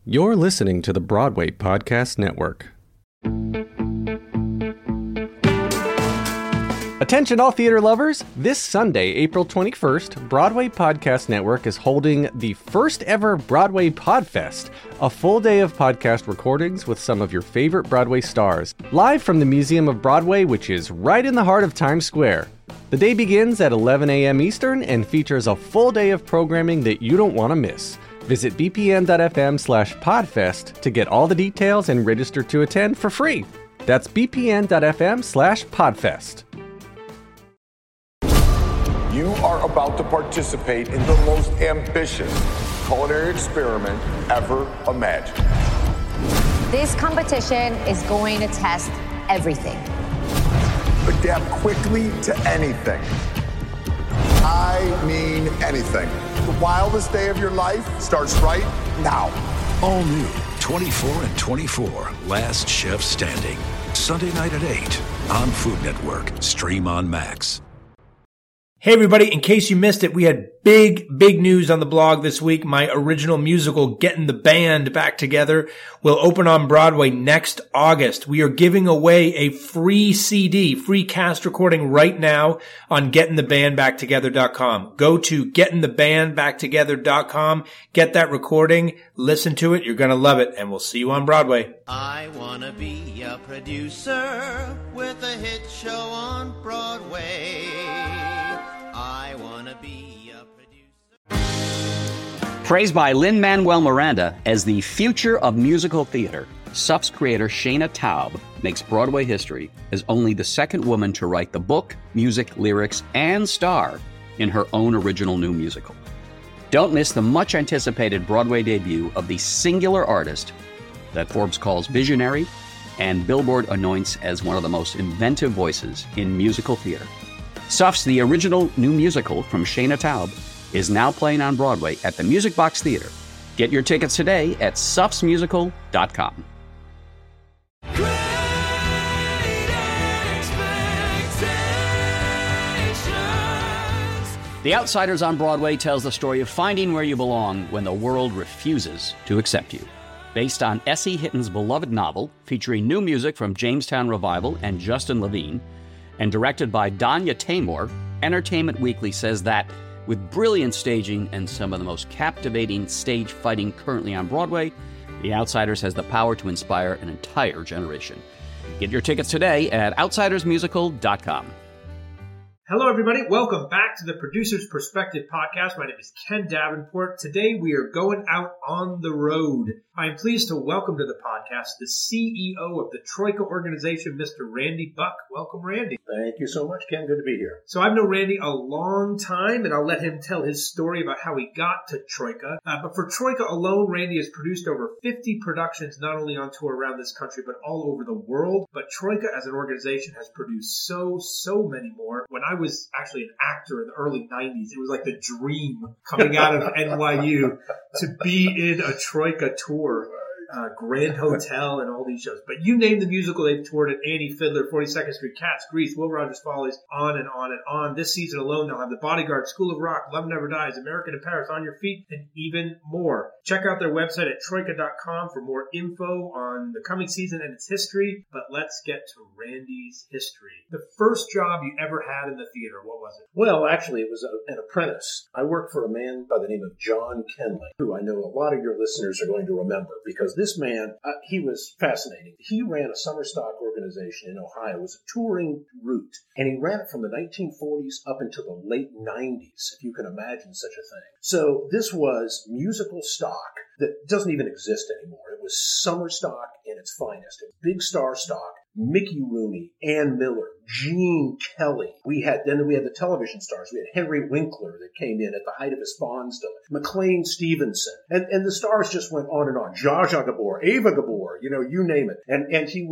You're listening to the Broadway Podcast Network. Attention all theater lovers! This Sunday, April 21st, Broadway Podcast Network is holding the first ever Broadway Podfest, a full day of podcast recordings with some of your favorite Broadway stars, live from the Museum of Broadway, which is right in the heart of Times Square. The day begins at 11 a.m. Eastern and features a full day of programming that you don't want to miss. Visit bpn.fm/podfest to get all the details and register to attend for free. That's bpn.fm/podfest. You are about to participate in the most ambitious culinary experiment ever imagined. This competition is going to test everything. Adapt quickly to anything. I mean anything. The wildest day of your life starts right now. All new 24 and 24, Last Chef Standing. Sunday night at 8 on Food Network. Stream on Max. Hey everybody, in case you missed it, we had big news on the blog this week. My original musical, Getting the Band Back Together, will open on Broadway next August. We are giving away a free CD, free cast recording right now on gettingthebandbacktogether.com. Go to gettingthebandbacktogether.com, get that recording, listen to it. You're going to love it, and we'll see you on Broadway. I want to be a producer with a hit show on Broadway. I want to be a producer. Praised by Lin-Manuel Miranda as the future of musical theater, SUF's creator Shana Taub makes Broadway history as only the second woman to write the book, music, lyrics, and star in her own original new musical. Don't miss the much-anticipated Broadway debut of the singular artist that Forbes calls visionary and Billboard anoints as one of the most inventive voices in musical theater. SUF's The Original New Musical from Shana Taub is now playing on Broadway at the Music Box Theater. Get your tickets today at sufsmusical.com. The Outsiders on Broadway tells the story of finding where you belong when the world refuses to accept you. Based on S.E. Hitton's beloved novel, featuring new music from Jamestown Revival and Justin Levine, and directed by Danya Taymor, Entertainment Weekly says that, with brilliant staging and some of the most captivating stage fighting currently on Broadway, The Outsiders has the power to inspire an entire generation. Get your tickets today at outsidersmusical.com. Hello, everybody. Welcome back to the Producer's Perspective podcast. My name is Ken Davenport. Today, we are going out on the road. I am pleased to welcome to the podcast the CEO of the Troika organization, Mr. Randy Buck. Welcome, Randy. Thank you so much, Ken. Good to be here. So I've known Randy a long time, and I'll let him tell his story about how he got to Troika. But for Troika alone, Randy has produced over 50 productions, not only on tour around this country, but all over the world. But Troika as an organization has produced so many more. When I was actually an actor in the early 90s, it was like the dream coming out of NYU to be in a Troika tour. Grand Hotel and all these shows. But you name the musical they've toured at: Annie Fiddler, 42nd Street, Cats, Grease, Will Rogers Follies, on and on and on. This season alone, they'll have The Bodyguard, School of Rock, Love Never Dies, American in Paris, On Your Feet, and even more. Check out their website at troika.com for more info on the coming season and its history. But let's get to Randy's history. The first job you ever had in the theater, what was it? Well, actually, it was an apprentice. I worked for a man by the name of John Kenley, who I know a lot of your listeners are going to remember, because this man, he was fascinating. He ran a summer stock organization in Ohio. It was a touring route, and he ran it from the 1940s up into the late 90s, if you can imagine such a thing. So this was musical stock that doesn't even exist anymore. It was summer stock in its finest. It was big star stock. Mickey Rooney, Ann Miller, Gene Kelly. Then we had the television stars. We had Henry Winkler that came in at the height of his bondsdom, McLean Stevenson. And the stars just went on and on. Zsa Zsa Gabor, Ava Gabor, you name it. And he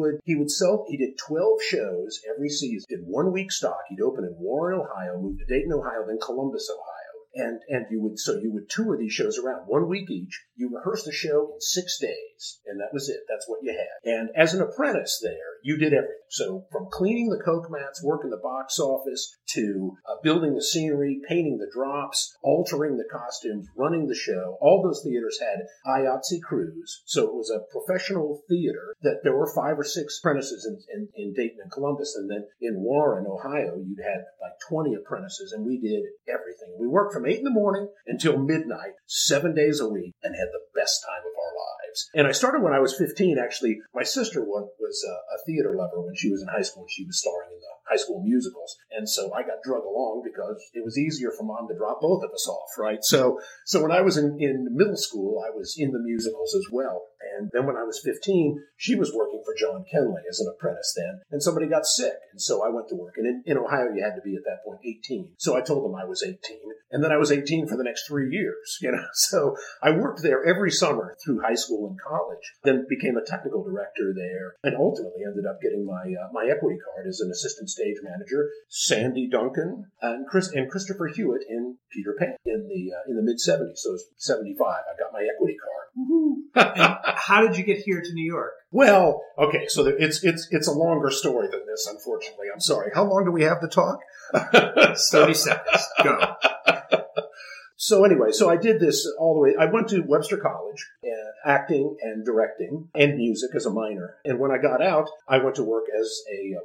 did 12 shows every season, did 1 week stock. He'd open in Warren, Ohio, moved to Dayton, Ohio, then Columbus, Ohio. And you would tour these shows around 1 week each. You rehearsed the show in 6 days. days. And that was it. That's what you had. And as an apprentice there, you did everything. So from cleaning the Coke mats, working the box office, to building the scenery, painting the drops, altering the costumes, running the show. All those theaters had IATSE crews. So it was a professional theater that there were 5 or 6 apprentices in Dayton and Columbus. And then in Warren, Ohio, you'd had like 20 apprentices, and we did everything. We worked from 8 in the morning until midnight, 7 days a week, and had the best time of our lives. And I started when I was 15. Actually, my sister was a theater lover when she was in high school, and she was starring in the high school musicals. And so I got drug along because it was easier for mom to drop both of us off, right? So when I was in middle school, I was in the musicals as well. And then when I was 15, she was working for John Kenley as an apprentice then, and somebody got sick. And so I went to work. And in Ohio, you had to be at that point 18. So I told them I was 18. And then I was 18 for the next 3 years, So I worked there every summer through high school and college, then became a technical director there, and ultimately ended up getting my equity card as an assistant stage manager. Sandy Duncan and Christopher Hewitt in Peter Pan in the mid-70s. So it was 75. I got my equity card. Woohoo! And how did you get here to New York? Well, okay, so it's a longer story than this, unfortunately. I'm sorry. How long do we have to talk? 30 seconds. Go. So anyway, so I did this all the way. I went to Webster College, acting and directing and music as a minor. And when I got out, I went to work as in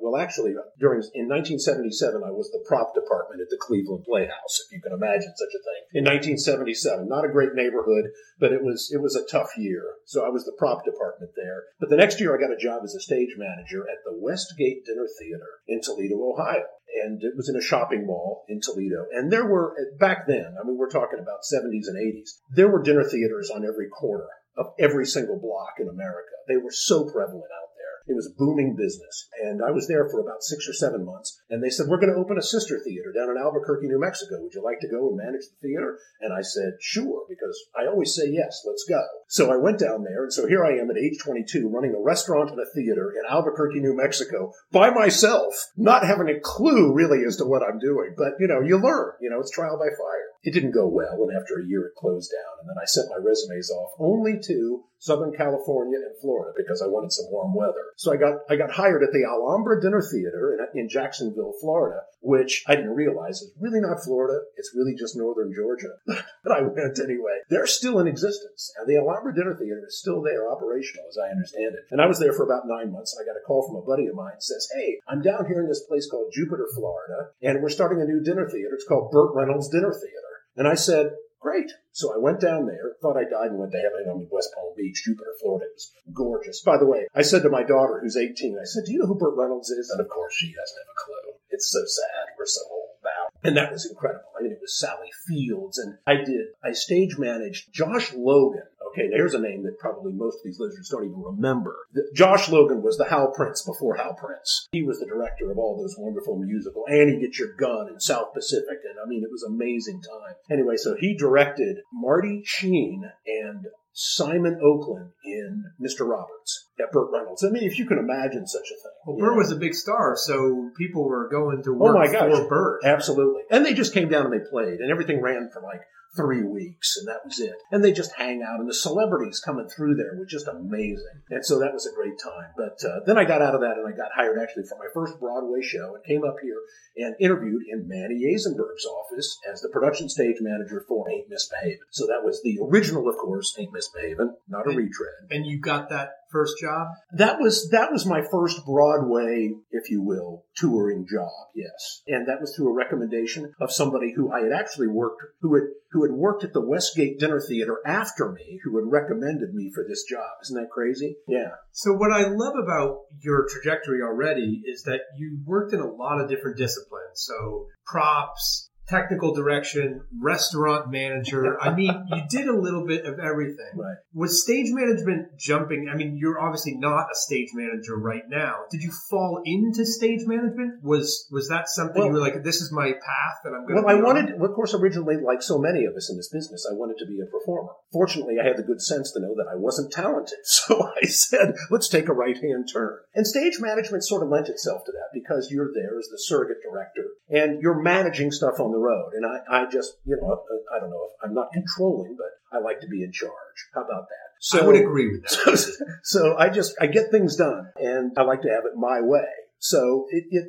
1977, I was the prop department at the Cleveland Playhouse, if you can imagine such a thing. In 1977, not a great neighborhood, but it was a tough year. So I was the prop department there. But the next year I got a job as a stage manager at the Westgate Dinner Theater in Toledo, Ohio. And it was in a shopping mall in Toledo. And there were, back then, I mean, we're talking about 70s and 80s, there were dinner theaters on every corner of every single block in America. They were so prevalent out there. It was a booming business. And I was there for about 6 or 7 months. And they said, we're going to open a sister theater down in Albuquerque, New Mexico. Would you like to go and manage the theater? And I said, sure, because I always say yes, let's go. So I went down there. And so here I am at age 22 running a restaurant and a theater in Albuquerque, New Mexico by myself, not having a clue really as to what I'm doing. But, you learn. It's trial by fire. It didn't go well, and after a year it closed down, and then I sent my resumes off only to Southern California and Florida because I wanted some warm weather. So I got hired at the Alhambra Dinner Theater in Jacksonville, Florida, which I didn't realize is really not Florida. It's really just northern Georgia. But I went anyway. They're still in existence, and the Alhambra Dinner Theater is still there, operational, as I understand it. And I was there for about 9 months, and I got a call from a buddy of mine that says, hey, I'm down here in this place called Jupiter, Florida, and we're starting a new dinner theater. It's called Burt Reynolds Dinner Theater. And I said, great. So I went down there, thought I died, and went to heaven. I'm in West Palm Beach, Jupiter, Florida. It was gorgeous. By the way, I said to my daughter, who's 18, I said, do you know who Burt Reynolds is? And of course, she doesn't have a clue. It's so sad. We're so old now. And that was incredible. I mean, it was Sally Fields. And I stage managed Josh Logan. Okay, there's a name that probably most of these listeners don't even remember. Josh Logan was the Hal Prince before Hal Prince. He was the director of all those wonderful musical Annie Get Your Gun and South Pacific. And I mean, it was an amazing time. Anyway, so he directed Marty Sheen and Simon Oakland in Mr. Roberts at Burt Reynolds. I mean, if you can imagine such a thing. Well, Burt was a big star, so people were going to work for Burt. Absolutely. And they just came down and they played, and everything ran for like 3 weeks, and that was it. And they just hang out, and the celebrities coming through there were just amazing. And so that was a great time. But then I got out of that, and I got hired actually for my first Broadway show, and came up here and interviewed in Manny Azenberg's office as the production stage manager for Ain't Misbehavin'. So that was the original, of course, Ain't Misbehavin', not a retread. And you got that first job? That was my first Broadway, if you will, touring job, yes. And that was through a recommendation of somebody who I had actually worked, who had worked at the Westgate Dinner Theater after me, who had recommended me for this job. Isn't that crazy? Yeah. So what I love about your trajectory already is that you worked in a lot of different disciplines. So props, technical direction, restaurant manager. I mean, you did a little bit of everything. Right. Was stage management jumping? I mean, you're obviously not a stage manager right now. Did you fall into stage management? Was that something you were like, this is my path that I'm going to Well, of course, originally, like so many of us in this business, I wanted to be a performer. Fortunately, I had the good sense to know that I wasn't talented. So I said, let's take a right-hand turn. And stage management sort of lent itself to that because you're there as the surrogate director and you're managing stuff on the road. And I just, I don't know if I'm not controlling, but I like to be in charge. How about that? So, I would agree with that. So I get things done, and I like to have it my way. So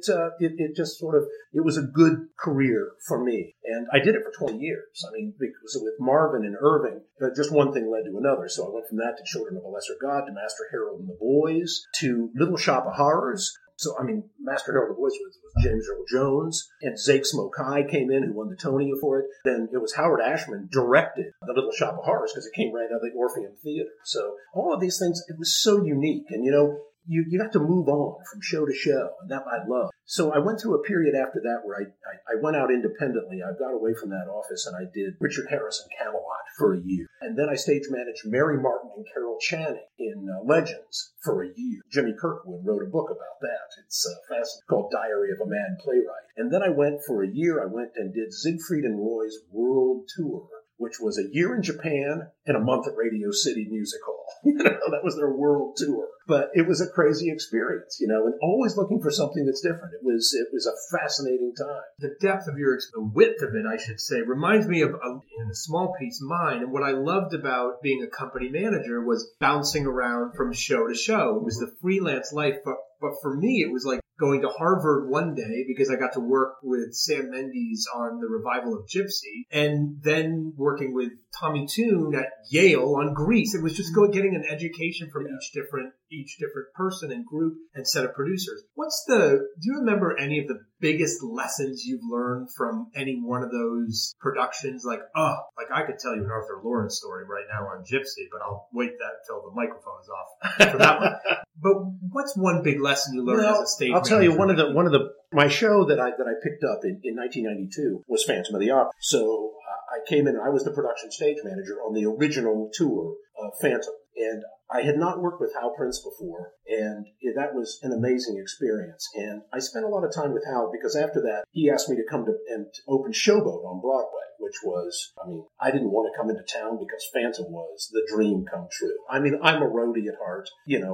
it just sort of, it was a good career for me. And I did it for 20 years. I mean, because with Marvin and Irving, just one thing led to another. So I went from that to Children of a Lesser God, to Master Harold and the Boys, to Little Shop of Horrors. So, I mean, Master Harold and the Boys was James Earl Jones, and Zake Smokai came in, who won the Tony for it. Then it was Howard Ashman directed The Little Shop of Horrors, because it came right out of the Orpheum Theater. So all of these things, it was so unique. And, you have to move on from show to show, and that I love. So I went through a period after that where I went out independently. I got away from that office, and I did Richard Harris and Camelot for a year. And then I stage managed Mary Martin and Carol Channing in Legends for a year. Jimmy Kirkwood wrote a book about that. It's fascinating, called Diary of a Mad Playwright. And then I went for a year, I went and did Siegfried and Roy's World Tour, which was a year in Japan and a month at Radio City Music Hall. That was their world tour. But it was a crazy experience, and always looking for something that's different. It was a fascinating time. The depth of the width of it, I should say, reminds me of, in a small piece, mine. And what I loved about being a company manager was bouncing around from show to show. It was the freelance life, but for me, it was like going to Harvard one day because I got to work with Sam Mendes on the revival of Gypsy, and then working with Tommy Tune at Yale on Grease. It was just getting an education from each different person and group and set of producers. Do you remember any of the biggest lessons you've learned from any one of those productions? Like I could tell you an Arthur Lawrence story right now on Gypsy, but I'll wait that until the microphone is off for that one. But what's one big lesson you learned as a stage manager? I'll tell you, my show that I picked up in 1992 was Phantom of the Opera. So I came in, I was the production stage manager on the original tour of Phantom. And I had not worked with Hal Prince before, and that was an amazing experience. And I spent a lot of time with Hal because after that, he asked me to come and open Showboat on Broadway, which was, I didn't want to come into town because Phantom was the dream come true. I'm a roadie at heart.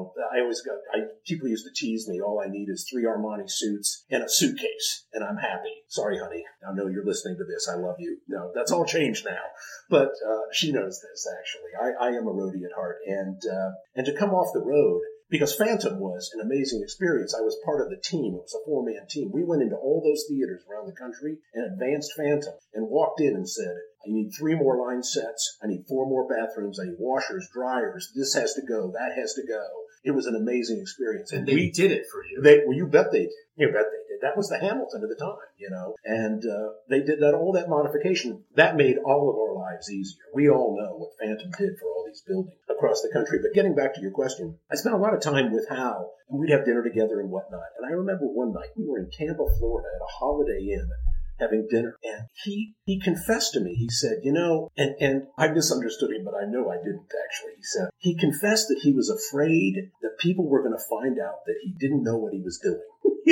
People used to tease me, all I need is 3 Armani suits and a suitcase, and I'm happy. Sorry, honey. I know you're listening to this. I love you. No, that's all changed now. But she knows this, actually. I am a roadie at heart. And to come off the road, because Phantom was an amazing experience. I was part of the team. It was a 4-man team. We went into all those theaters around the country and advanced Phantom and walked in and said, I need 3 more line sets. I need 4 more bathrooms. I need washers, dryers. This has to go. That has to go. It was an amazing experience. And they did it for you. You bet they did. You bet they did. That was the Hamilton of the time, And they did all that modification. That made all of our lives easier. We all know what Phantom did for all these buildings across the country. But getting back to your question, I spent a lot of time with Hal, and we'd have dinner together and whatnot. And I remember one night we were in Tampa, Florida at a Holiday Inn having dinner. And he confessed to me, he said, and I misunderstood him, but I know I didn't actually. He said, he confessed that he was afraid that people were going to find out that he didn't know what he was doing.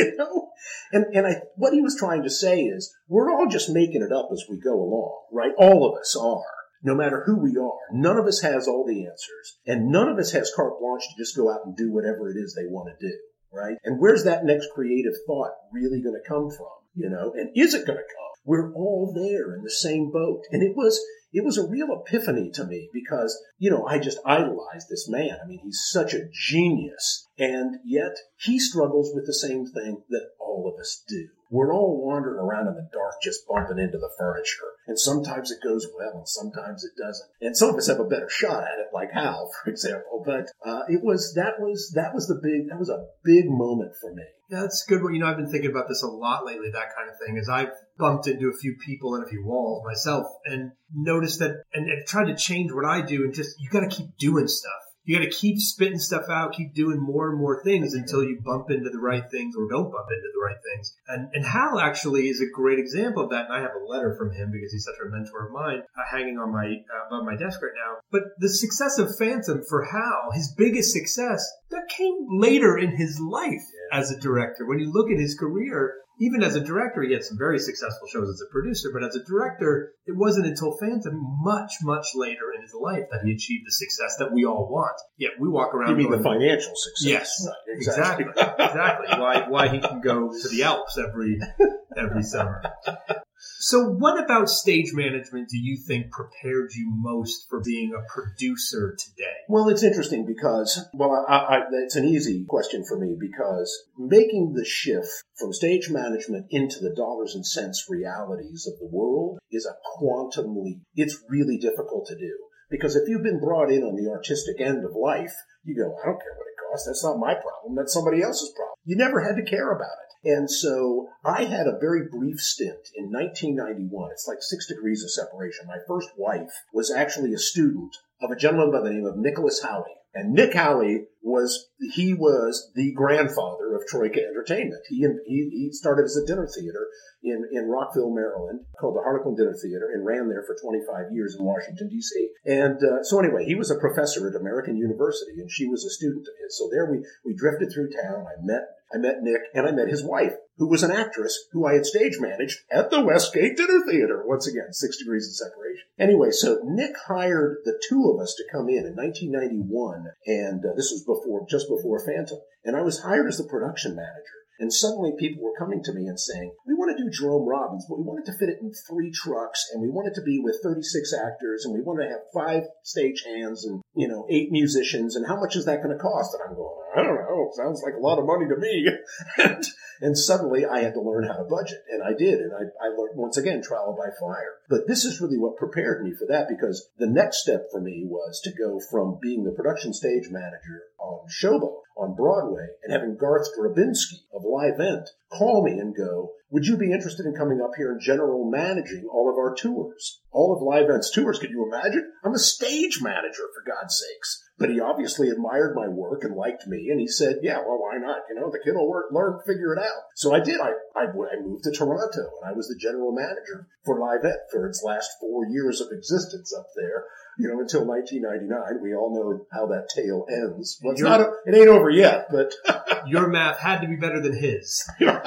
What he was trying to say is, we're all just making it up as we go along, right? All of us are. No matter who we are, none of us has all the answers, and none of us has carte blanche to just go out and do whatever it is they want to do, right? And where's that next creative thought really going to come from, and is it going to come? We're all there in the same boat. And it was a real epiphany to me because, I just idolized this man. He's such a genius, and yet he struggles with the same thing that all of us do. We're all wandering around in the dark, just bumping into the furniture. And sometimes it goes well, and sometimes it doesn't. And some of us have a better shot at it, like Hal, for example. But that was a big moment for me. Yeah, that's good. I've been thinking about this a lot lately, that kind of thing, as I've bumped into a few people and a few walls myself and noticed that, and tried to change what I do, and just, you got to keep doing stuff. You got to keep spitting stuff out, keep doing more and more things until you bump into the right things or don't bump into the right things. And Hal actually is a great example of that. And I have a letter from him because he's such a mentor of mine hanging on above my desk right now. But the success of Phantom for Hal, his biggest success, that came later in his life as a director. When you look at his career, even as a director, he had some very successful shows as a producer, but as a director, it wasn't until Phantom much, much later in his life that he achieved the success that we all want. Yet we walk around. You mean the financial success? Yes, right, exactly. Why he can go to the Alps every summer. So what about stage management do you think prepared you most for being a producer today? Well, it's interesting because, it's an easy question for me because making the shift from stage management into the dollars and cents realities of the world is a quantum leap. It's really difficult to do because if you've been brought in on the artistic end of life, you go, I don't care what it costs. That's not my problem. That's somebody else's problem. You never had to care about it. And so I had a very brief stint in 1991. It's like 6 degrees of separation. My first wife was actually a student of a gentleman by the name of Nicholas Howley. And Nick Howley was the grandfather of Troika Entertainment. He started as a dinner theater in Rockville, Maryland, called the Harlequin Dinner Theater, and ran there for 25 years in Washington, D.C. And so anyway, he was a professor at American University, and she was a student of his. So there we drifted through town. I met Nick, and I met his wife, who was an actress who I had stage managed at the Westgate Dinner Theater. Once again, 6 degrees of separation. Anyway, so Nick hired the two of us to come in 1991, and this was just before Phantom. And I was hired as the production manager. And suddenly people were coming to me and saying, we want to do Jerome Robbins, but we wanted to fit it in 3 trucks, and we want it to be with 36 actors, and we want to have 5 stage hands and, 8 musicians, and how much is that going to cost? And I'm going, I don't know. Sounds like a lot of money to me. And suddenly I had to learn how to budget, and I did. And I learned, once again, trial by fire. But this is really what prepared me for that, because the next step for me was to go from being the production stage manager on Showboat on Broadway and having Garth Drabinsky of Live Ent call me and go, would you be interested in coming up here and general managing all of our tours? All of Live Ent's tours, could you imagine? I'm a stage manager, for God's sakes. But he obviously admired my work and liked me, and he said, yeah, well, why not? The kid will learn, figure it out. So I did. I moved to Toronto, and I was the general manager for Live Ent for its last 4 years of existence up there. Until 1999. We all know how that tale ends. Well, it ain't over yet, but your math had to be better than his.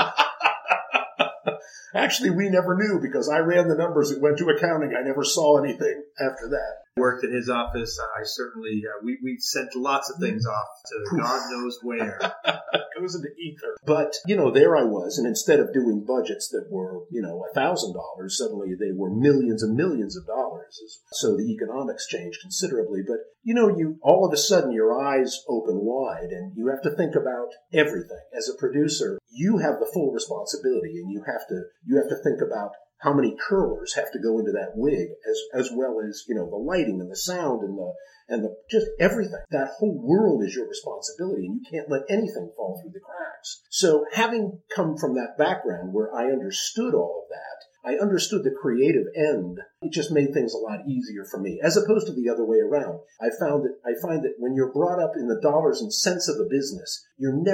Actually, we never knew because I ran the numbers. It went to accounting. I never saw anything after that. Worked in his office. I certainly, we sent lots of things off to God knows where. Goes into ether. But, there I was. And instead of doing budgets that were, $1,000, suddenly they were millions and millions of dollars. So the economics changed considerably. But, you all of a sudden your eyes open wide and you have to think about everything. As a producer, you have the full responsibility and you have to think about how many curlers have to go into that wig, as well as, the lighting and the sound and the just everything. That whole world is your responsibility, and you can't let anything fall through the cracks. So having come from that background where I understood all of that, I understood the creative end. It just made things a lot easier for me, as opposed to the other way around. I find that when you're brought up in the dollars and cents of the business,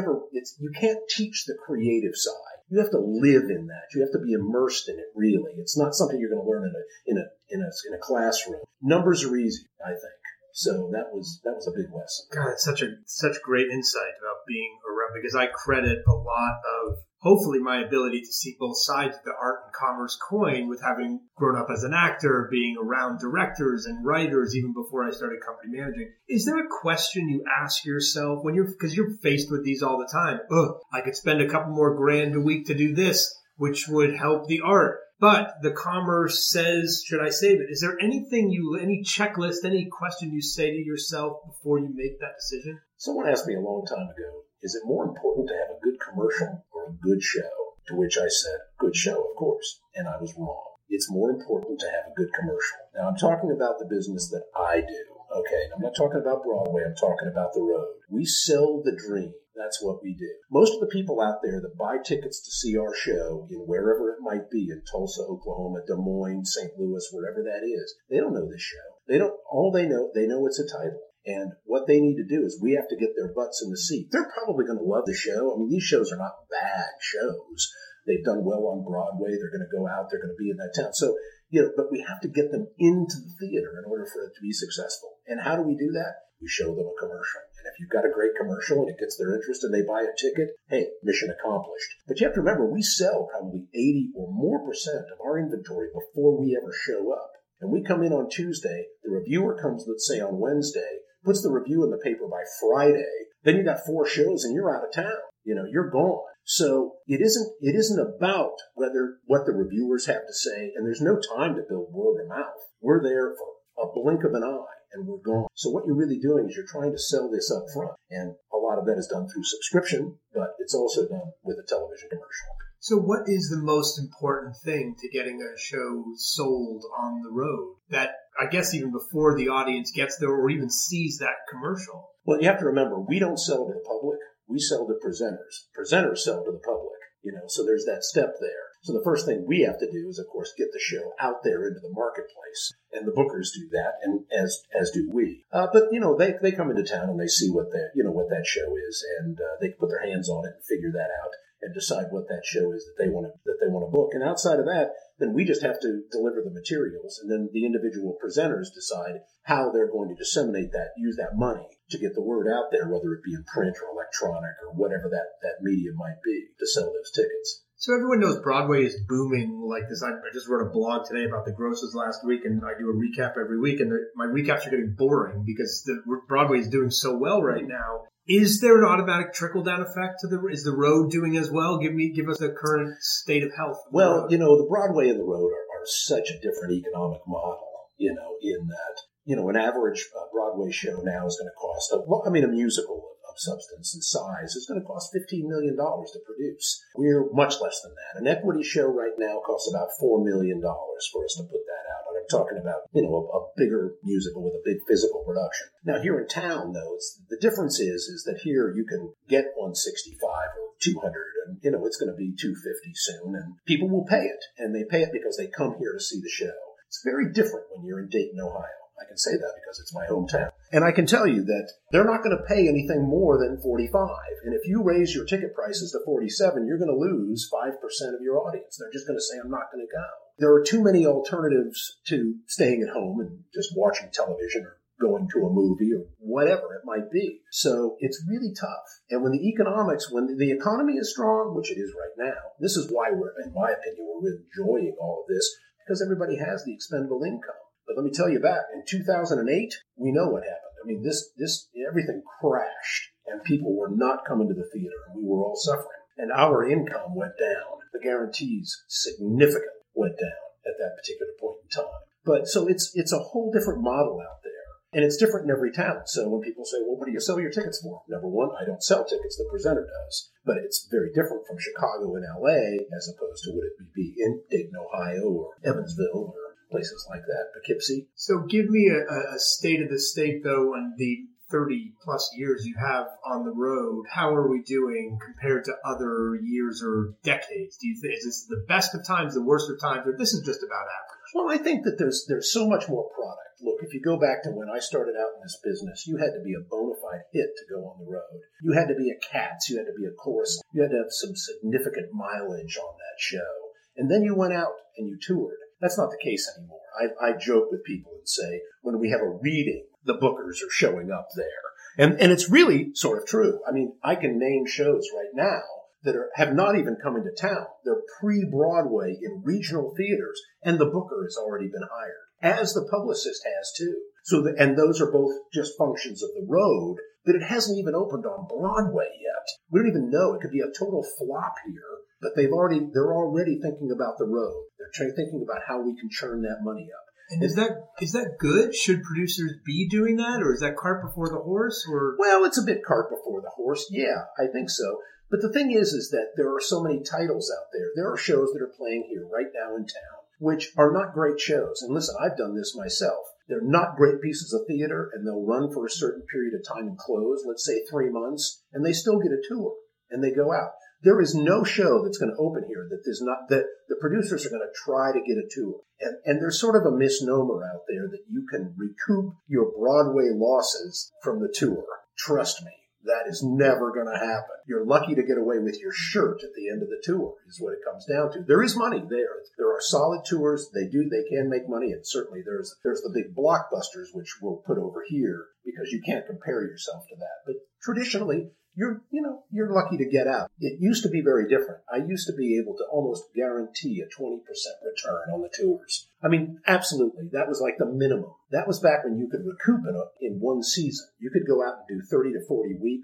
you can't teach the creative side. You have to live in that. You have to be immersed in it, really. It's not something you're going to learn in a classroom. Numbers are easy, I think. So that was a big lesson. God, it's such great insight about being around, because I credit a lot of, hopefully, my ability to see both sides of the art and commerce coin with having grown up as an actor, being around directors and writers even before I started company managing. Is there a question you ask yourself because you're faced with these all the time? I could spend a couple more grand a week to do this, which would help the art. But the commerce says, should I save it? Is there anything any checklist, any question you say to yourself before you make that decision? Someone asked me a long time ago, is it more important to have a good commercial or a good show? To which I said, good show, of course. And I was wrong. It's more important to have a good commercial. Now, I'm talking about the business that I do. Okay, I'm not talking about Broadway. I'm talking about the road. We sell the dream. That's what we do. Most of the people out there that buy tickets to see our show in wherever it might be, in Tulsa, Oklahoma, Des Moines, St. Louis, wherever that is, they don't know this show. They know it's a title. And what they need to do is we have to get their butts in the seat. They're probably going to love the show. I mean, these shows are not bad shows. They've done well on Broadway. They're going to go out. They're going to be in that town. So, but we have to get them into the theater in order for it to be successful. And how do we do that? We show them a commercial. And if you've got a great commercial and it gets their interest and they buy a ticket, hey, mission accomplished. But you have to remember, we sell probably 80 or more % of our inventory before we ever show up. And we come in on Tuesday, the reviewer comes, let's say, on Wednesday, puts the review in the paper by Friday, then you got 4 shows and you're out of town. You're gone. So it isn't about what the reviewers have to say, and there's no time to build word of mouth. We're there for a blink of an eye, and we're gone. So what you're really doing is you're trying to sell this up front, and a lot of that is done through subscription, but it's also done with a television commercial. So what is the most important thing to getting a show sold on the road that I guess even before the audience gets there or even sees that commercial? Well, you have to remember, we don't sell to the public. We sell to presenters. Presenters sell to the public, so there's that step there. So the first thing we have to do is, of course, get the show out there into the marketplace. And the bookers do that, and as do we. But they come into town and they see what that show is, and they put their hands on it and figure that out and decide what that show is that they want to book. And outside of that, then we just have to deliver the materials, and then the individual presenters decide how they're going to disseminate that, use that money to get the word out there, whether it be in print or electronic or whatever that medium might be, to sell those tickets. So everyone knows Broadway is booming like this. I just wrote a blog today about the grosses last week, and I do a recap every week, and my recaps are getting boring because Broadway is doing so well right now. Is there an automatic trickle-down effect is the road doing as well? Give us the current state of health. Well, the Broadway and the road are such a different economic model, in that, an average Broadway show now is going to cost, a musical of substance and size is going to cost $15 million to produce. We're much less than that. An equity show right now costs about $4 million for us to put that out. And I'm talking about, a bigger musical with a big physical production. Now, here in town, though, the difference is that here you can get 165 or 200, and, it's going to be 250 soon, and people will pay it. And they pay it because they come here to see the show. It's very different when you're in Dayton, Ohio. I can say that because it's my hometown. And I can tell you that they're not going to pay anything more than $45. And if you raise your ticket prices to $47, you're going to lose 5% of your audience. They're just going to say, I'm not going to go. There are too many alternatives to staying at home and just watching television or going to a movie or whatever it might be. So it's really tough. And when the economy is strong, which it is right now, this is why in my opinion, we're enjoying all of this, because everybody has the expendable income. But let me tell you back in 2008, we know what happened. I mean, everything crashed and people were not coming to the theater and we were all suffering. And our income went down. The guarantees significantly went down at that particular point in time. But so it's a whole different model out there. And it's different in every town. So when people say, well, what do you sell your tickets for? Number one, I don't sell tickets. The presenter does. But it's very different from Chicago and LA as opposed to what it would be in Dayton, Ohio or Evansville or places like that, Poughkeepsie. So give me a state of the state, though, on the 30-plus years you have on the road. How are we doing compared to other years or decades? Do you think is this the best of times, the worst of times, or this is just about average? Well, I think that there's so much more product. Look, if you go back to when I started out in this business, you had to be a bona fide hit to go on the road. You had to be a Cats. You had to be a Chorus. You had to have some significant mileage on that show. And then you went out and you toured. That's not the case anymore. I joke with people and say, when we have a reading, the bookers are showing up there. And it's really sort of true. I mean, I can name shows right now that have not even come into town. They're pre-Broadway in regional theaters, and the booker has already been hired, as the publicist has too. And those are both just functions of the road, but it hasn't even opened on Broadway yet. We don't even know. It could be a total flop here. But they're already thinking about the road. They're thinking about how we can churn that money up. And is that good? Should producers be doing that, or is that cart before the horse? Or well, it's a bit cart before the horse. Yeah, I think so. But the thing is that there are so many titles out there. There are shows that are playing here right now in town, which are not great shows. And listen, I've done this myself. They're not great pieces of theater, and they'll run for a certain period of time and close, let's say 3 months, and they still get a tour, and they go out. There is no show that's going to open here that the producers are going to try to get a tour. And there's sort of a misnomer out there that you can recoup your Broadway losses from the tour. Trust me, that is never going to happen. You're lucky to get away with your shirt at the end of the tour is what it comes down to. There is money there. There are solid tours. They can make money. And certainly there's the big blockbusters, which we'll put over here because you can't compare yourself to that. But traditionally, you're lucky to get out. It used to be very different. I used to be able to almost guarantee a 20% return on the tours. I mean, absolutely. That was like the minimum. That was back when you could recoup in one season. You could go out and do 30 to 40 weeks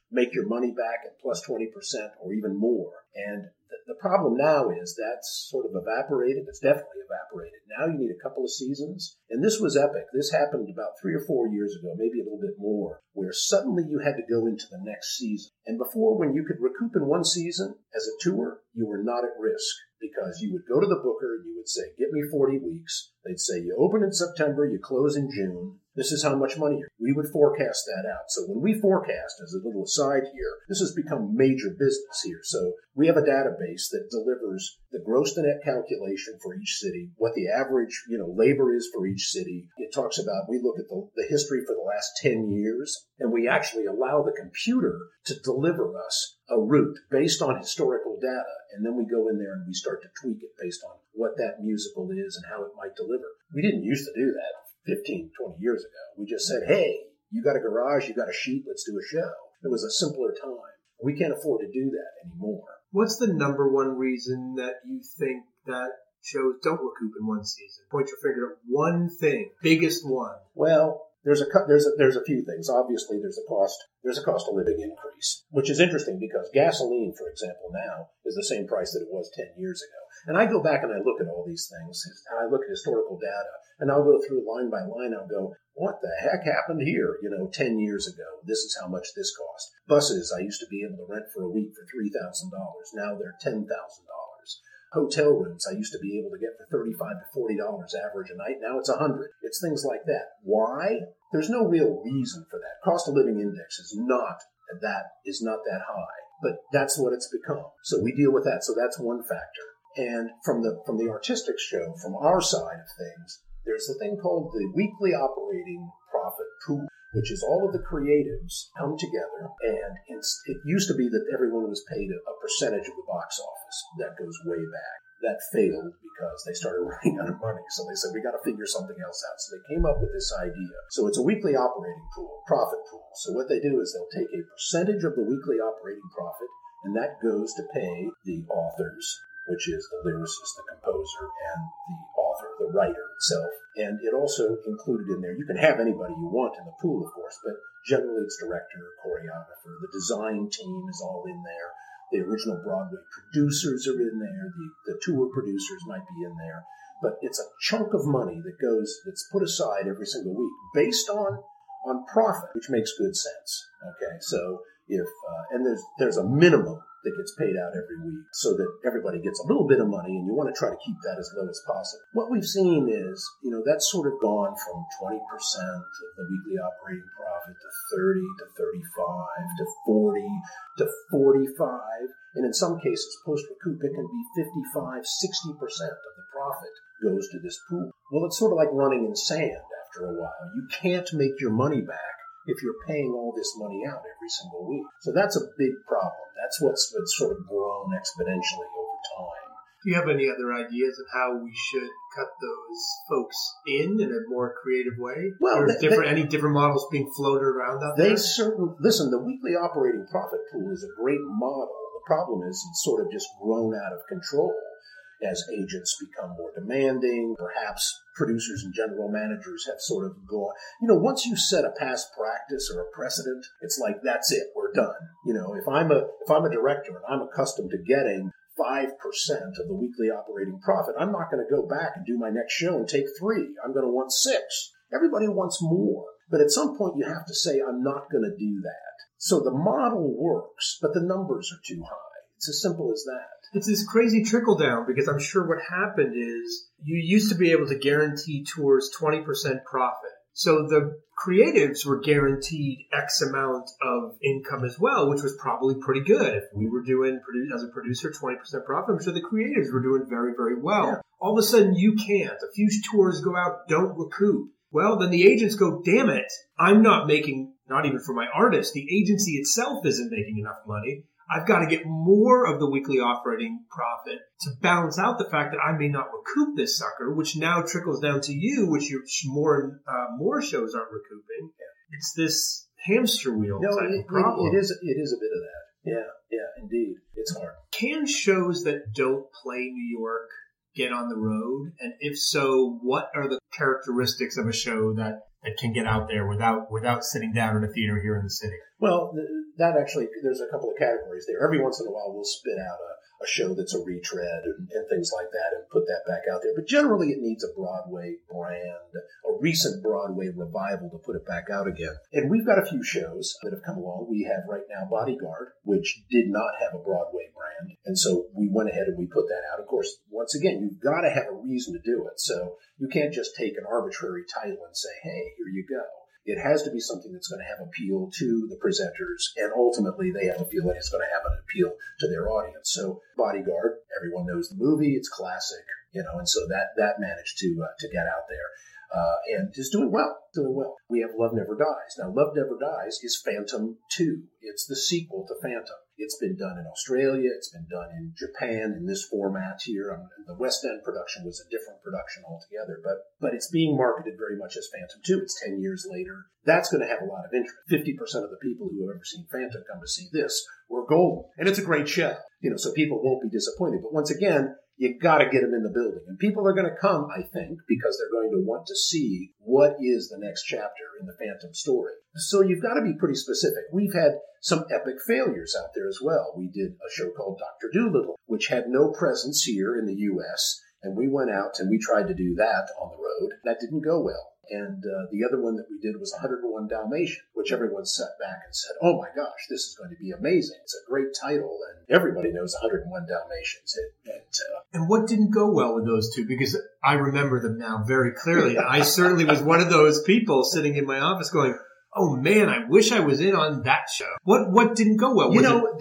make your money back at plus 20% or even more. And the problem now is that's sort of evaporated. It's definitely evaporated. Now you need a couple of seasons. And this was epic. This happened about 3 or 4 years ago, maybe a little bit more, where suddenly you had to go into the next season. And before, when you could recoup in one season as a tour, you were not at risk, because you would go to the booker and you would say, get me 40 weeks. They'd say, you open in September, you close in June. This is how much money we would forecast that out. So when we forecast, as a little aside here, this has become major business here. So we have a database that delivers the gross to net calculation for each city, what the average, labor is for each city. It talks about, we look at the history for the last 10 years, and we actually allow the computer to deliver us a route based on historical data. And then we go in there and we start to tweak it based on what that musical is and how it might deliver. We didn't used to do that 15, 20 years ago. We just said, hey, you got a garage, you got a sheet, let's do a show. It was a simpler time. We can't afford to do that anymore. What's the number one reason that you think that shows don't recoup in one season? Point your finger at one thing, biggest one. Well, there's a few things. Obviously, there's a cost of living increase, which is interesting because gasoline, for example, now is the same price that it was 10 years ago. And I go back and I look at all these things, and I look at historical data, and I'll go through line by line. I'll go, what the heck happened here? 10 years ago, this is how much this cost. Buses, I used to be able to rent for a week for $3,000. Now they're $10,000. Hotel rooms, I used to be able to get for $35 to $40 average a night. Now it's $100. It's things like that. Why? There's no real reason for that. Cost of living index is not that high, but that's what it's become. So we deal with that. So that's one factor. And from the artistic show, from our side of things, there's a thing called the weekly operating profit pool, which is all of the creatives come together, and it used to be that everyone was paid a percentage of the box office. That goes way back. That failed because they started running out of money. So they said, we got to figure something else out. So they came up with this idea. So it's a weekly operating pool, profit pool. So what they do is they'll take a percentage of the weekly operating profit, and that goes to pay the authors, which is the lyricist, the composer, and the author, the writer itself. And it also included in there, you can have anybody you want in the pool, of course, but generally it's director, choreographer, the design team is all in there. The original Broadway producers are in there. The tour producers might be in there. But it's a chunk of money that's put aside every single week based on profit, which makes good sense. Okay, so and there's a minimum that gets paid out every week so that everybody gets a little bit of money, and you want to try to keep that as low as possible. What we've seen is, that's sort of gone from 20% of the weekly operating profit to 30 to 35 to 40 to 45. And in some cases, post-recoup, it can be 55, 60% of the profit goes to this pool. Well, it's sort of like running in sand after a while. You can't make your money back if you're paying all this money out every single week. So that's a big problem. That's what's sort of grown exponentially over time. Do you have any other ideas of how we should cut those folks in a more creative way? Well, any different models being floated around out there? Listen, the weekly operating profit pool is a great model. The problem is it's sort of just grown out of control as agents become more demanding. Perhaps producers and general managers have sort of gone, once you set a past practice or a precedent, it's like, that's it, we're done. If I'm a director and I'm accustomed to getting 5% of the weekly operating profit, I'm not going to go back and do my next show and take 3. I'm going to want 6. Everybody wants more. But at some point you have to say, I'm not going to do that. So the model works, but the numbers are too high. It's as simple as that. It's this crazy trickle down, because I'm sure what happened is you used to be able to guarantee tours 20% profit. So the creatives were guaranteed X amount of income as well, which was probably pretty good. If we were doing, as a producer, 20% profit, I'm sure the creatives were doing very, very well. Yeah. All of a sudden, you can't. A few tours go out, don't recoup. Well, then the agents go, damn it, I'm not making, not even for my artist, the agency itself isn't making enough money. I've got to get more of the weekly operating profit to balance out the fact that I may not recoup this sucker, which now trickles down to you, which more shows aren't recouping. Yeah. It's this hamster wheel type of problem. It is a bit of that. Yeah, indeed. It's hard. Can shows that don't play New York get on the road? And if so, what are the characteristics of a show that that can get out there without sitting down in a theater here in the city? Well, that actually, there's a couple of categories there. Every once in a while, we'll spit out a show that's a retread and things like that and put that back out there. But generally, it needs a Broadway brand, a recent Broadway revival to put it back out again. And we've got a few shows that have come along. We have right now Bodyguard, which did not have a Broadway brand. And so we went ahead and we put that out. Of course, once again, you've got to have a reason to do it. So you can't just take an arbitrary title and say, hey, here you go. It has to be something that's going to have appeal to the presenters, and ultimately they have a feeling it's going to have an appeal to their audience. So Bodyguard, everyone knows the movie, it's classic, and so that managed to get out there. And is doing well. We have Love Never Dies. Now, Love Never Dies is Phantom 2. It's the sequel to Phantom. It's been done in Australia. It's been done in Japan in this format here. The West End production was a different production altogether, but it's being marketed very much as Phantom 2. It's 10 years later. That's going to have a lot of interest. 50% of the people who have ever seen Phantom come to see this were golden. And it's a great show, so people won't be disappointed. But once again, you got to get them in the building. And people are going to come, I think, because they're going to want to see what is the next chapter in the Phantom story. So you've got to be pretty specific. We've had some epic failures out there as well. We did a show called Dr. Dolittle, which had no presence here in the U.S., and we went out and we tried to do that on the road. That didn't go well. And the other one that we did was 101 Dalmatians, which everyone sat back and said, oh my gosh, this is going to be amazing. It's a great title, and everybody knows 101 Dalmatians. And what didn't go well with those two? Because I remember them now very clearly. I certainly was one of those people sitting in my office going, oh man, I wish I was in on that show. What didn't go well?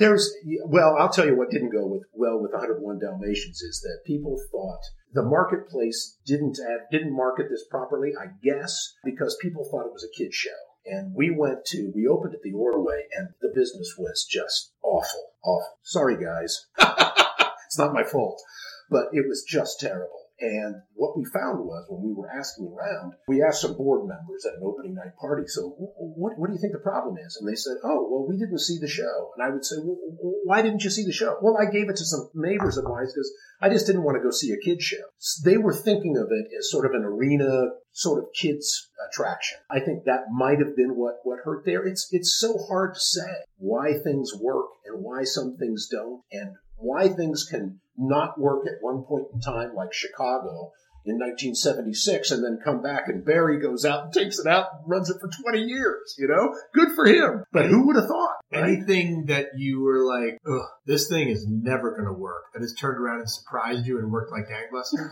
I'll tell you what didn't go well with 101 Dalmatians is that people thought the marketplace didn't market this properly, I guess, because people thought it was a kid's show. And we opened at the Ordway, and the business was just awful. Sorry, guys. It's not my fault. But it was just terrible. And what we found was, when we were asking around, we asked some board members at an opening night party, so what do you think the problem is? And they said, oh, well, we didn't see the show. And I would say, well, why didn't you see the show? Well, I gave it to some neighbors of mine because I just didn't want to go see a kid's show. They were thinking of it as sort of an arena, sort of kids attraction. I think that might have been what hurt there. It's so hard to say why things work and why some things don't, and why things can not work at one point in time, like Chicago in 1976, and then come back and Barry goes out and takes it out and runs it for 20 years, Good for him. But who would have thought? Right? Anything that you were like, ugh, this thing is never going to work, that has turned around and surprised you and worked like gangbusters?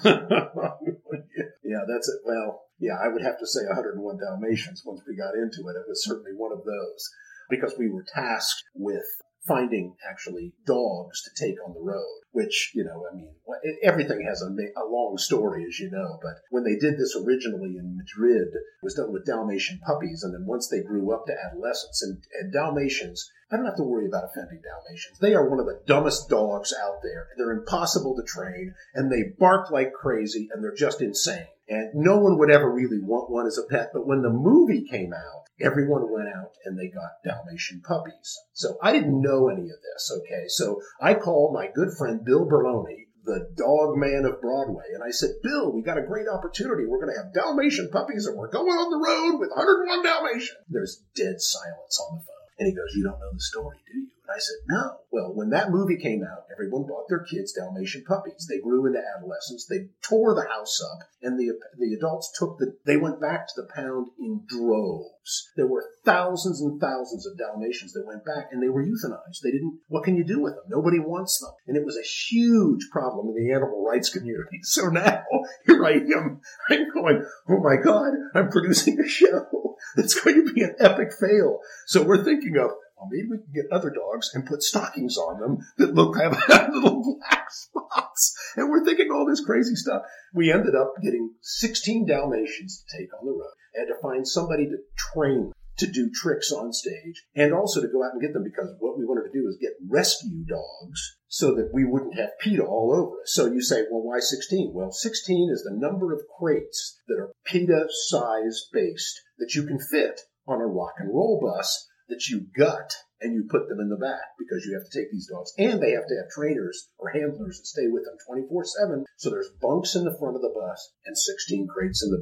Yeah, that's it. Well, yeah, I would have to say 101 Dalmatians once we got into it. It was certainly one of those, because we were tasked with finding actually dogs to take on the road, which, everything has a long story, as you know, but when they did this originally in Madrid, it was done with Dalmatian puppies, and then once they grew up to adolescence, and Dalmatians, I don't have to worry about offending Dalmatians. They are one of the dumbest dogs out there. They're impossible to train, and they bark like crazy, and they're just insane. And no one would ever really want one as a pet, but when the movie came out, everyone went out and they got Dalmatian puppies. So I didn't know any of this, okay? So I called my good friend Bill Berloni, the dog man of Broadway, and I said, Bill, we got a great opportunity. We're going to have Dalmatian puppies, and we're going on the road with 101 Dalmatians. There's dead silence on the phone. And he goes, you don't know the story, do you? And I said, no. Well, when that movie came out, everyone bought their kids Dalmatian puppies. They grew into adolescence. They tore the house up, and the adults they went back to the pound in droves. There were thousands and thousands of Dalmatians that went back, and they were euthanized. What can you do with them? Nobody wants them. And it was a huge problem in the animal rights community. So now, here I am. I'm going, oh my God, I'm producing a show that's going to be an epic fail. So we're thinking of, well, maybe we can get other dogs and put stockings on them that have little black spots. And we're thinking all this crazy stuff. We ended up getting 16 Dalmatians to take on the road. I had to find somebody to train them to do tricks on stage, and also to go out and get them, because what we wanted to do is get rescue dogs so that we wouldn't have PETA all over us. So you say, well, why 16? Well, 16 is the number of crates that are PETA size based that you can fit on a rock and roll bus that you gut and you put them in the back, because you have to take these dogs, and they have to have trainers or handlers that stay with them 24/7. So there's bunks in the front of the bus and 16 crates in the back.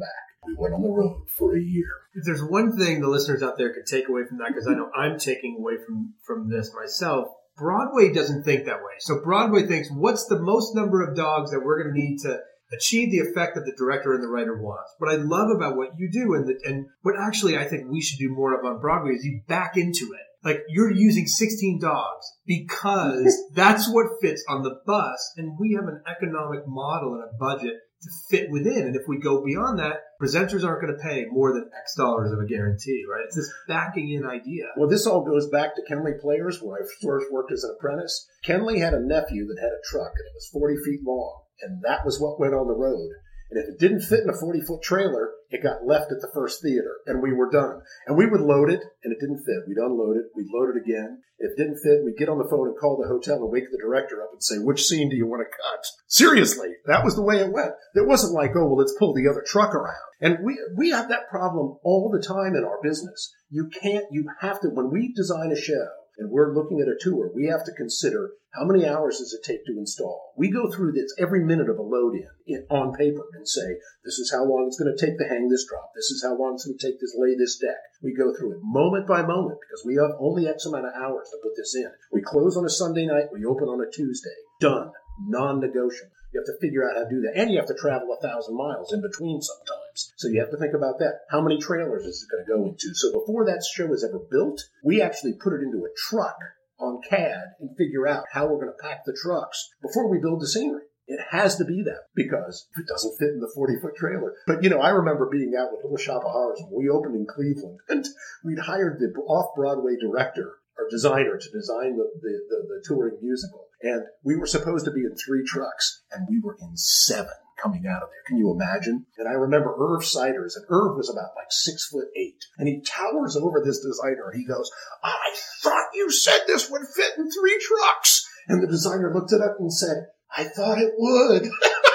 We went on the road for a year. If there's one thing the listeners out there could take away from that, because I know I'm taking away from this myself, Broadway doesn't think that way. So Broadway thinks, what's the most number of dogs that we're going to need to achieve the effect that the director and the writer wants? What I love about what you do and what actually I think we should do more of on Broadway is you back into it. Like, you're using 16 dogs because that's what fits on the bus, and we have an economic model and a budget to fit within. And if we go beyond that, presenters aren't going to pay more than X dollars of a guarantee, right? It's this backing in idea. Well, this all goes back to Kenley Players, where I first worked as an apprentice. Kenley had a nephew that had a truck, and it was 40 feet long, and that was what went on the road. And if it didn't fit in a 40-foot trailer, it got left at the first theater, and we were done. And we would load it, and it didn't fit. We'd unload it. We'd load it again. If it didn't fit, we'd get on the phone and call the hotel and wake the director up and say, which scene do you want to cut? Seriously, that was the way it went. It wasn't like, oh, well, let's pull the other truck around. And we have that problem all the time in our business. You have to, when we design a show, and we're looking at a tour, we have to consider how many hours does it take to install. We go through this every minute of a load in on paper and say, this is how long it's going to take to hang this drop. This is how long it's going to take to lay this deck. We go through it moment by moment because we have only X amount of hours to put this in. We close on a Sunday night. We open on a Tuesday. Done. Non-negotiable. You have to figure out how to do that. And you have to travel 1,000 miles in between sometimes. So you have to think about that. How many trailers is it going to go into? So before that show is ever built, we actually put it into a truck on CAD and figure out how we're going to pack the trucks before we build the scenery. It has to be that because it doesn't fit in the 40-foot trailer. But, I remember being out with Little Shop of Horrors when we opened in Cleveland, and we'd hired the off-Broadway director or designer to design the touring musical. And we were supposed to be in 3 trucks, and we were in 7 coming out of there. Can you imagine? And I remember Irv Siders, and Irv was about like 6'8", and he towers over this designer, and he goes, I thought you said this would fit in 3 trucks. And the designer looked it up and said, I thought it would.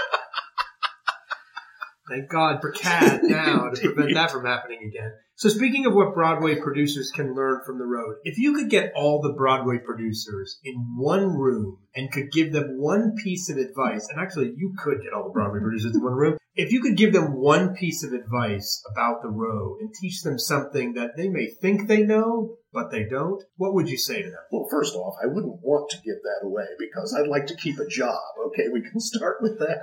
Thank God for CAD now to prevent that from happening again. So speaking of what Broadway producers can learn from the road, if you could get all the Broadway producers in one room and could give them one piece of advice, and actually you could get all the Broadway producers in one room, if you could give them one piece of advice about the road and teach them something that they may think they know, but they don't, what would you say to them? Well, first off, I wouldn't want to give that away because I'd like to keep a job. Okay, we can start with that.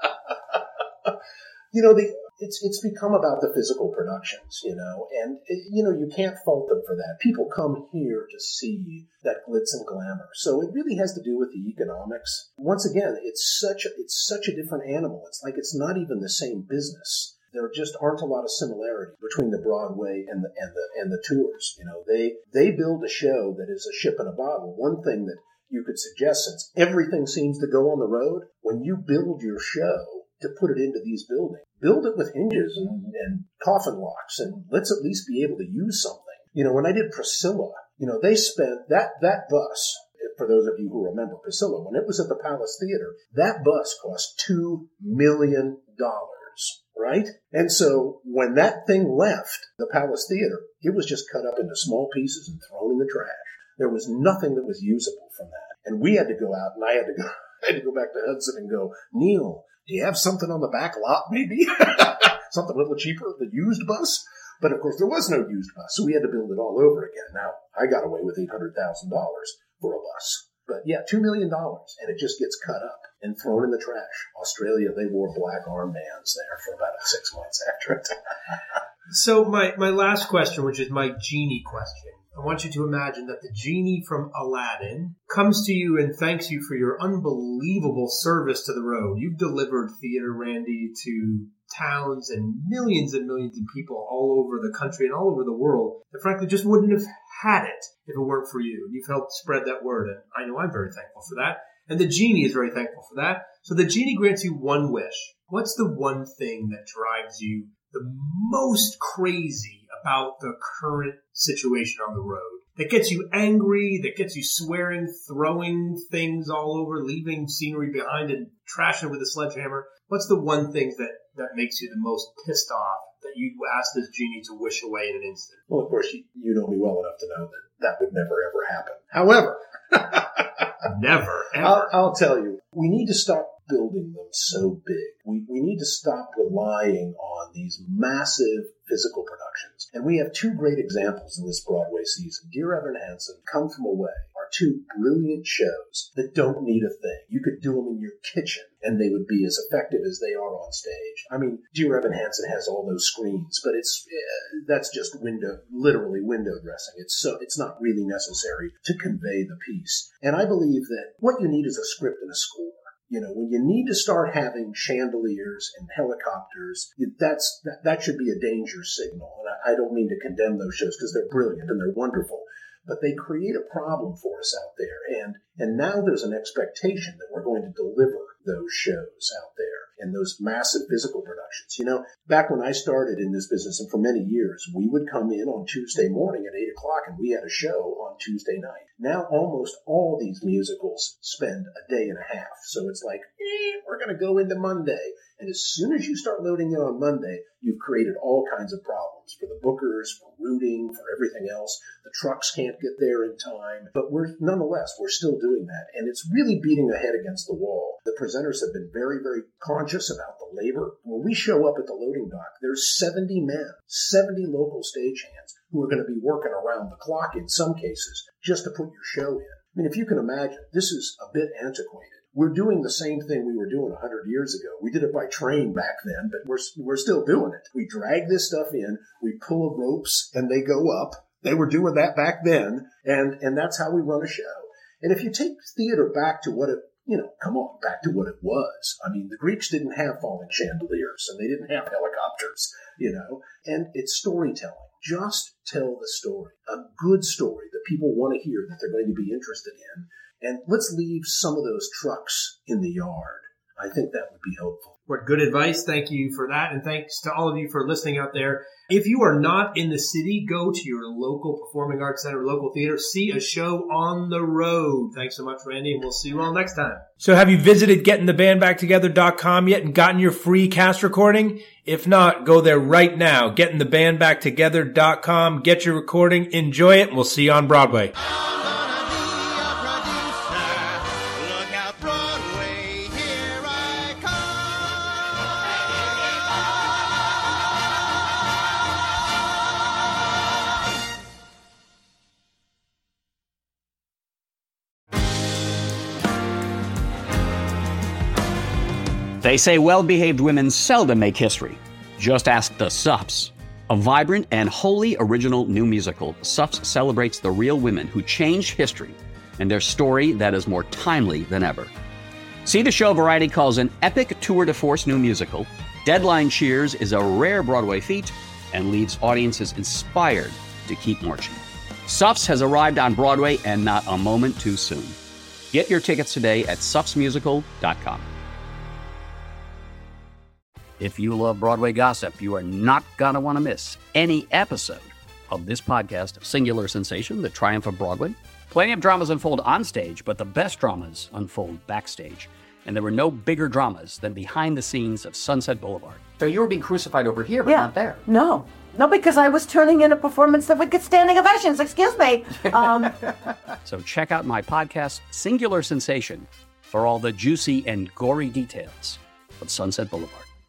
It's become about the physical productions, and, you can't fault them for that. People come here to see that glitz and glamour. So it really has to do with the economics. Once again, it's such a different animal. It's like it's not even the same business. There just aren't a lot of similarity between the Broadway and the tours. They build a show that is a ship in a bottle. One thing that you could suggest, since everything seems to go on the road, when you build your show to put it into these buildings, build it with hinges and coffin locks, and let's at least be able to use something. When I did Priscilla, they spent that bus, for those of you who remember Priscilla, when it was at the Palace Theater, that bus cost $2 million, right? And so when that thing left the Palace Theater, it was just cut up into small pieces and thrown in the trash. There was nothing that was usable from that. And we had to go out, and I had to go back to Hudson and go, Neil, do you have something on the back lot, maybe? Something a little cheaper, the used bus? But, of course, there was no used bus, so we had to build it all over again. Now, I got away with $800,000 for a bus. But, yeah, $2 million, and it just gets cut up and thrown in the trash. Australia, they wore black armbands there for about 6 months after it. So my last question, which is my genie question. I want you to imagine that the genie from Aladdin comes to you and thanks you for your unbelievable service to the road. You've delivered Theater Randy to towns and millions of people all over the country and all over the world that frankly just wouldn't have had it if it weren't for you. And you've helped spread that word, and I know I'm very thankful for that. And the genie is very thankful for that. So the genie grants you one wish. What's the one thing that drives you the most crazy about the current situation on the road? That gets you angry, that gets you swearing, throwing things all over, leaving scenery behind and trashing it with a sledgehammer. What's the one thing that makes you the most pissed off that you'd ask this genie to wish away in an instant? Well, of course, you know me well enough to know that would never, ever happen. However, never, ever. I'll tell you, we need to stop building them so big. We need to stop relying on these massive physical productions. And we have two great examples in this Broadway season. Dear Evan Hansen, Come From Away are two brilliant shows that don't need a thing. You could do them in your kitchen and they would be as effective as they are on stage. I mean, Dear Evan Hansen has all those screens, but that's just literally window dressing. It's not really necessary to convey the piece. And I believe that what you need is a script and a score. When you need to start having chandeliers and helicopters, that should be a danger signal. And I don't mean to condemn those shows because they're brilliant and they're wonderful, but they create a problem for us out there. And now there's an expectation that we're going to deliver those shows out there and those massive physical productions. Back when I started in this business, and for many years, we would come in on Tuesday morning at 8 o'clock and we had a show on Tuesday night. Now almost all these musicals spend a day and a half. So it's like, we're going to go into Monday. And as soon as you start loading it on Monday, you've created all kinds of problems for the bookers, for routing, for everything else. The trucks can't get there in time. But nonetheless, we're still doing that. And it's really beating a head against the wall. The presenters have been very, very conscious about the labor. When we show up at the loading dock, there's 70 men, 70 local stagehands who are going to be working around the clock in some cases just to put your show in. I mean, if you can imagine, this is a bit antiquated. We're doing the same thing we were doing 100 years ago. We did it by train back then, but we're still doing it. We drag this stuff in, we pull the ropes, and they go up. They were doing that back then, and that's how we run a show. And if you take theater back to what it, back to what it was. I mean, the Greeks didn't have falling chandeliers, and they didn't have helicopters, and it's storytelling. Just tell the story, a good story that people want to hear, that they're going to be interested in. And let's leave some of those trucks in the yard. I think that would be helpful. What good advice. Thank you for that. And thanks to all of you for listening out there. If you are not in the city, go to your local performing arts center, local theater, see a show on the road. Thanks so much, Randy, and we'll see you all next time. So have you visited gettingthebandbacktogether.com yet and gotten your free cast recording? If not, go there right now. Gettingthebandbacktogether.com. Get your recording, enjoy it, and we'll see you on Broadway. They say well-behaved women seldom make history. Just ask the Suffs. A vibrant and wholly original new musical, Suffs celebrates the real women who changed history and their story that is more timely than ever. See the show Variety calls an epic tour de force new musical. Deadline cheers is a rare Broadway feat and leaves audiences inspired to keep marching. Suffs has arrived on Broadway and not a moment too soon. Get your tickets today at suffsmusical.com. If you love Broadway gossip, you are not going to want to miss any episode of this podcast, Singular Sensation, The Triumph of Broadway. Plenty of dramas unfold on stage, but the best dramas unfold backstage. And there were no bigger dramas than behind the scenes of Sunset Boulevard. So you were being crucified over here, but not there. No, because I was turning in a performance that would get standing ovations. Excuse me. So check out my podcast, Singular Sensation, for all the juicy and gory details of Sunset Boulevard.